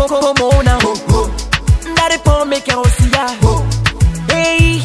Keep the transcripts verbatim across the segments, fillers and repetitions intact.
come on now. Daddy Paul make you see ya. Hey,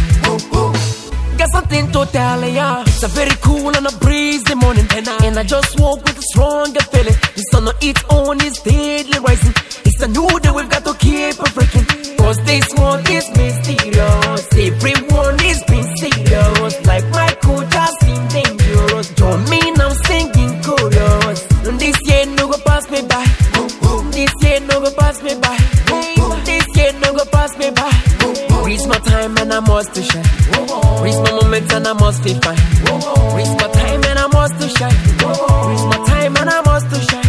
got something to tell ya. It's a very cool and a breezy morning, and I, and I just woke with a stronger feeling. The sun on its own is steadily rising. It's a new day, we've got to keep on breaking. Cause this one is mysterious. Everyone is being serious. Like Michael Jackson, dangerous. Don't mean I'm singing chorus. This year no go pass me by. This year no go pass me by. This year no go pass me by. Reach my time and I must to shine. Reach my moment and I must be fine. Reach my time and I must to shine. Reach my time and I must to shine.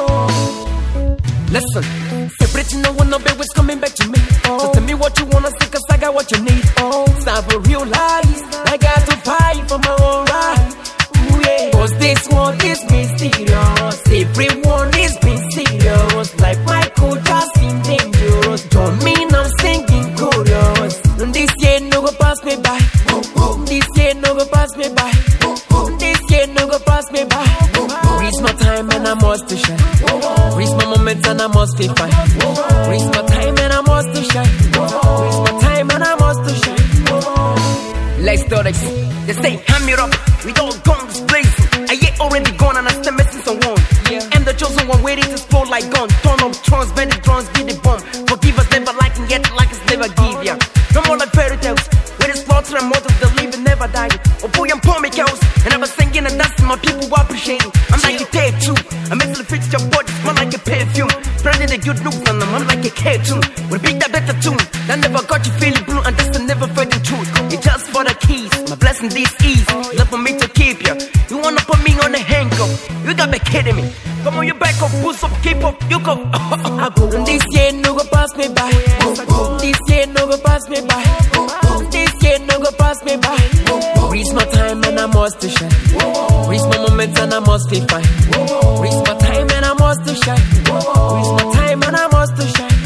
Listen, separating no one, no bit what's coming back to me. So tell me what you wanna see, cause I got what you need. It's not for real life. I got to fight for my own right. Ooh, yeah. Cause this one is mysterious. Everyone is being serious. Like Michael Jackson, dangerous. Don't mean I'm singing chorus. This year no go pass me by. This year no go pass me by. This year no go pass me by. Reach my time and I must to shine. Reach my moment and I must be fine. Reach my time and I must to shine. Reach my time and I must to shine. Let's do this. They say hand it up. We all guns blazing. I yet already gone and I still missing someone. Yeah. And the chosen one waiting to explode like gun. Turn up trons, bend the drums, beat the bomb. Forgive us never liking yet like us never give ya. No more like fairy tales. With the slaughter and murder, the living never died. Oh boy, I'm poor me cows. And I was singing and dancing, my people appreciate it. I'm like a tape too. I mentally fix your body, smell like a perfume. Spreading the good looks on them, I'm like a cartoon. With a big that better tune. That never got you feeling blue, and that's the never fading truth. It's just for the keys, my blessing this ease. Love for me to keep ya. You wanna put me on a handcuff? You got me kidding me. Come on, you back up, boost up, keep up, you go. This year no go pass me by. This year no go pass me by. This year no go pass me by. Reach my time and I must to shine. Reach my moment and I must be fine. Reach my time and I must to shine. Reach my time and I must to shine.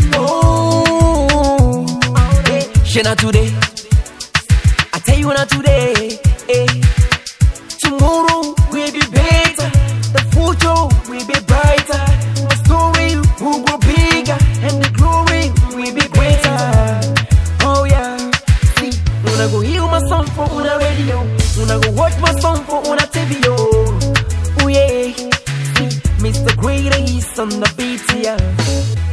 Oh, hey, shine not today. I tell you not today. Hey. Tomorrow will be better. The future will be brighter. The story will grow bigger and the glory will be greater. Oh yeah. See, when I go hear my song for una radio, when I go watch my song for una T V. Oh yeah. See, Mister Greater is on the beat, yeah.